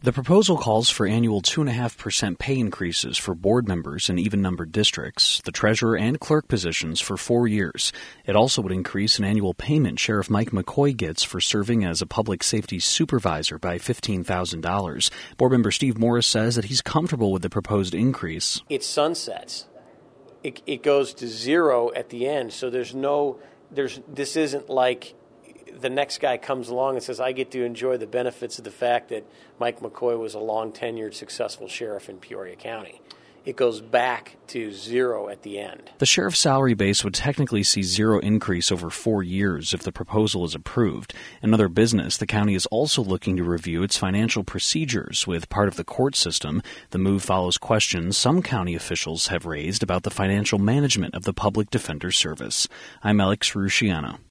The proposal calls for annual 2.5% pay increases for board members in even-numbered districts, the treasurer and clerk positions for 4 years. It also would increase an annual payment Sheriff Mike McCoy gets for serving as a public safety supervisor by $15,000. Board member Steve Morris says that he's comfortable with the proposed increase. It sunsets. It goes to zero at the end, so this isn't like the next guy comes along and says, I get to enjoy the benefits of the fact that Mike McCoy was a long-tenured, successful sheriff in Peoria County. It goes back to zero at the end. The sheriff's salary base would technically see zero increase over 4 years if the proposal is approved. In other business, the county is also looking to review its financial procedures with part of the court system. The move follows questions some county officials have raised about the financial management of the Public Defender Service. I'm Alex Rusciano.